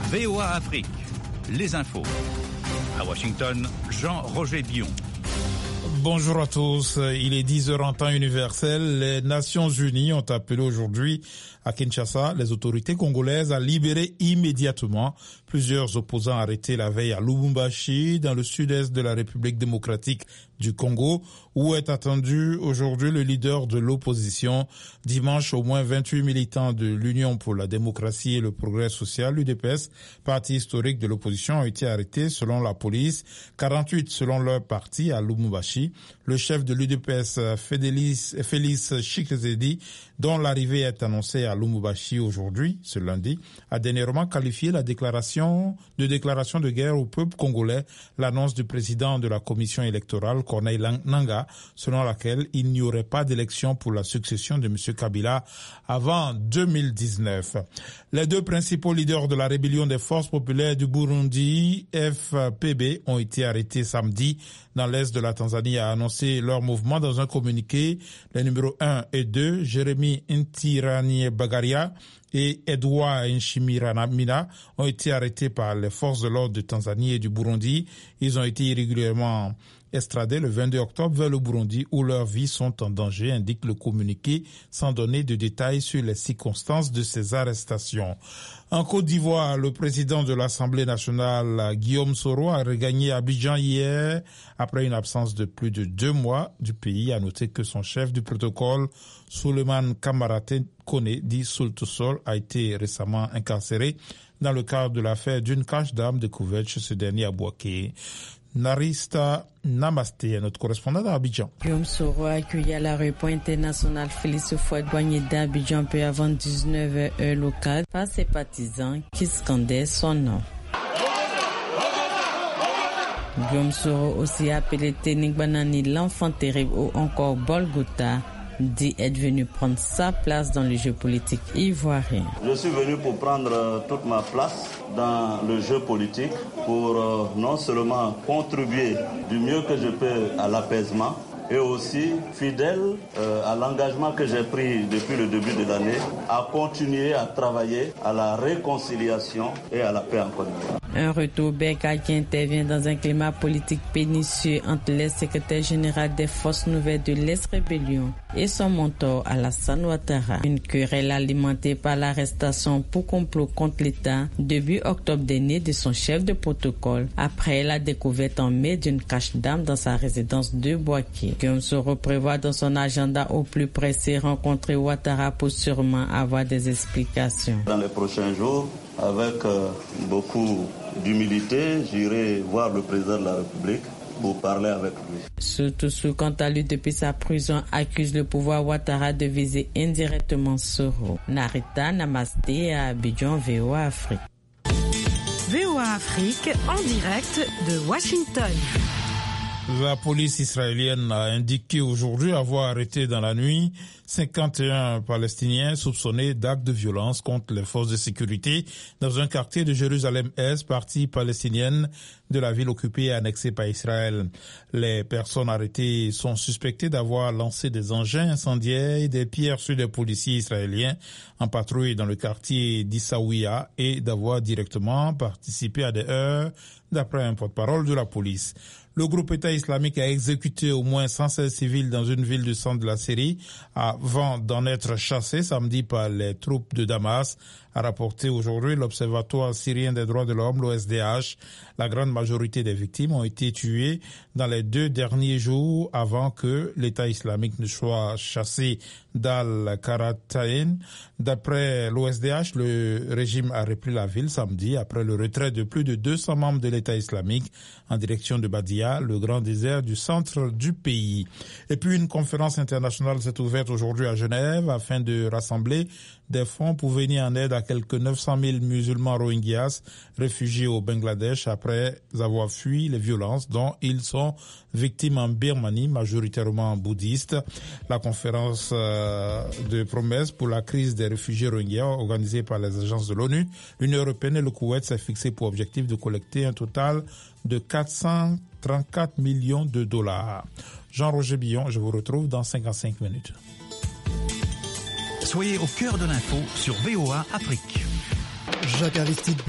VOA Afrique, les infos. À Washington, Jean-Roger Billon. Bonjour à tous, il est 10h en temps universel. Les Nations Unies ont appelé aujourd'hui à Kinshasa les autorités congolaises à libérer immédiatement plusieurs opposants arrêtés la veille à Lubumbashi, dans le sud-est de la République démocratique du Congo, où est attendu aujourd'hui le leader de l'opposition. Dimanche, au moins 28 militants de l'Union pour la démocratie et le progrès social, l'UDPS, parti historique de l'opposition, ont été arrêtés selon la police, 48 selon leur parti à Lubumbashi. Le chef de l'UDPS, Félix Tshisekedi, dont l'arrivée est annoncée à Lubumbashi aujourd'hui, ce lundi, a dernièrement qualifié la déclaration de guerre au peuple congolais, l'annonce du président de la commission électorale, Corneille Nangaa, selon laquelle il n'y aurait pas d'élection pour la succession de M. Kabila avant 2019. Les deux principaux leaders de la rébellion des forces populaires du Burundi, FPB, ont été arrêtés samedi dans l'est de la Tanzanie, a annoncé leur mouvement dans un communiqué. Les numéros 1 et 2, Jérémy Ntiranie-Bagaria et Edouard Nshimiramina, ont été arrêtés par les forces de l'ordre de Tanzanie et du Burundi. Ils ont été irrégulièrement extradés le 22 octobre vers le Burundi, où leurs vies sont en danger, indique le communiqué, sans donner de détails sur les circonstances de ces arrestations. En Côte d'Ivoire, le président de l'Assemblée nationale, Guillaume Soro, a regagné Abidjan hier, après une absence de plus de 2 mois du pays. A noté que son chef du protocole, Souleymane Kamaraté Kone, dit Sultosol, a été récemment incarcéré dans le cadre de l'affaire d'une cache d'armes découverte chez ce dernier à Bouaké. Narista Namasté, notre correspondant à Abidjan. Guillaume Soro a accueilli à l'aéroport international Félix Houphouët-Boigny d'Abidjan peu avant 19h heure locale par ses partisans qui scandaient son nom. Guillaume Soro, aussi appelé Tening Banani, l'enfant terrible ou encore Bolgota, dit être venu prendre sa place dans le jeu politique ivoirien. Je suis venu pour prendre toute ma place dans le jeu politique, pour non seulement contribuer du mieux que je peux à l'apaisement, et aussi fidèle à l'engagement que j'ai pris depuis le début de l'année, à continuer à travailler à la réconciliation et à la paix en Côte d'Ivoire. Un retour Berka qui intervient dans un climat politique pernicieux entre l'ex-secrétaire général des forces nouvelles de l'ex-rébellion et son mentor Alassane Ouattara. Une querelle alimentée par l'arrestation pour complot contre l'État début octobre dernier de son chef de protocole après la découverte en mai d'une cache d'armes dans sa résidence de Bouaké. Guillaume Soro prévoit dans son agenda au plus pressé rencontrer Ouattara pour sûrement avoir des explications. Dans les prochains jours, avec beaucoup d'humilité, j'irai voir le président de la République pour parler avec lui. Surtout quant à lui, depuis sa prison, accuse le pouvoir Ouattara de viser indirectement Soro. Narita Namasté à Abidjan, VOA Afrique. VOA Afrique en direct de Washington. La police israélienne a indiqué aujourd'hui avoir arrêté dans la nuit 51 Palestiniens soupçonnés d'actes de violence contre les forces de sécurité dans un quartier de Jérusalem-Est, partie palestinienne de la ville occupée et annexée par Israël. Les personnes arrêtées sont suspectées d'avoir lancé des engins incendiaires et des pierres sur des policiers israéliens en patrouille dans le quartier d'Issaouia et d'avoir directement participé à des heurts, d'après un porte-parole de la police. Le groupe État islamique a exécuté au moins 116 civils dans une ville du centre de la Syrie avant d'en être chassé samedi par les troupes de Damas, a rapporté aujourd'hui l'Observatoire syrien des droits de l'homme, l'OSDH. La grande majorité des victimes ont été tuées dans les 2 derniers jours avant que l'État islamique ne soit chassé d'Al-Qaratayn. D'après l'OSDH, le régime a repris la ville samedi après le retrait de plus de 200 membres de l'État islamique en direction de Badia, le grand désert du centre du pays. Et puis une conférence internationale s'est ouverte aujourd'hui à Genève afin de rassembler des fonds pour venir en aide à quelques 900 000 musulmans rohingyas réfugiés au Bangladesh après avoir fui les violences dont ils sont victimes en Birmanie, majoritairement bouddhistes. La conférence de promesses pour la crise des réfugiés rohingyas organisée par les agences de l'ONU, l'Union européenne et le Koweït s'est fixé pour objectif de collecter un total de 434 millions de dollars. Jean-Roger Billon, je vous retrouve dans 55 minutes. Soyez au cœur de l'info sur VOA Afrique. Jacques Aristide.